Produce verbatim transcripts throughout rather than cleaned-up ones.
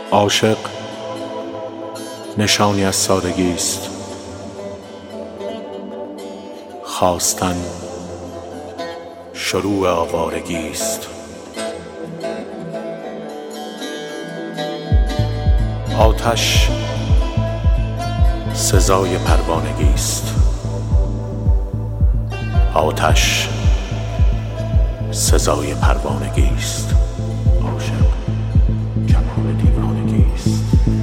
عاشق نشانی از سادگی است، خواستن شروع آوارگی است. آتش سزای پروانگی است، آتش سزای پروانگی است. عاشق کمال دیوانگی است،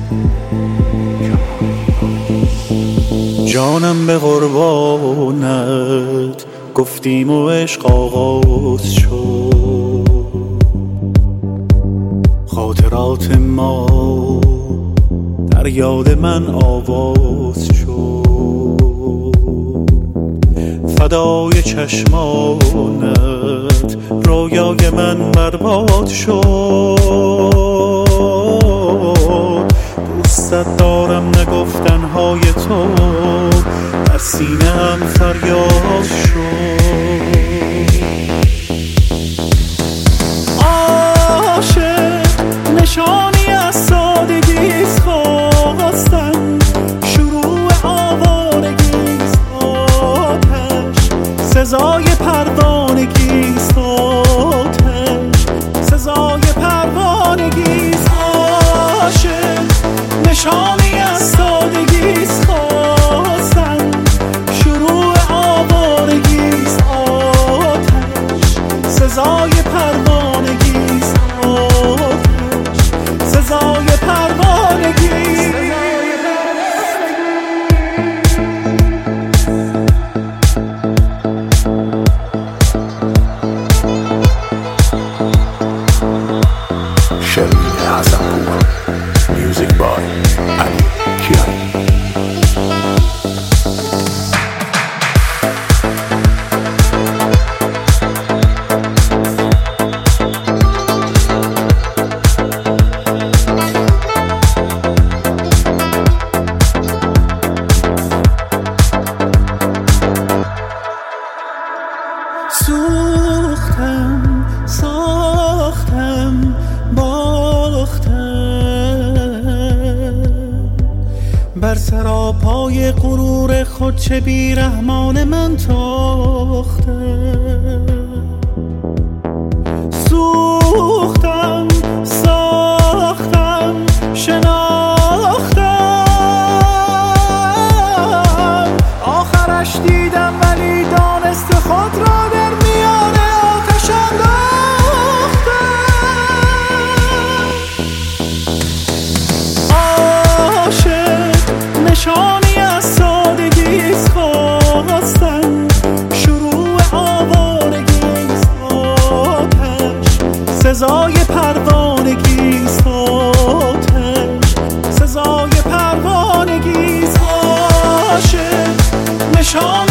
کمال دیوانگی است. جانم به قربانت گفتیم و عشق آغاز شد، خاطرات ما در یاد من آواز شد. فدای چشمانت رویای من برباد شد. دوستت دارم نگفتنهای تو در سینه هم فریاد شد. عاشق نشانی از سادگیست، خواستن شروع آوارگیست. آتش سزای پروانگیست، آتش سزای پروانگیست. عاشق نشانی از سادگیست، خواستن شروع آوارگیست. آتش سزای پروانگیست، آتش سزای پروانگیست. شرین حسن‌پور، میوزیک بای علی کیانی. سوختم ساختم باختم، بر سراپای غرور خود چه بیرحمان من تاختم. سوختم ساختم شناختم، آخرش دیدم ولی دانست خود را در میان آتش انداختم. عاشق نشانی از سادگیست، خواستن شروع آوارگیست. آتش سزای پروانگیست، آتش سزای پروانگیست. عاشق نشانی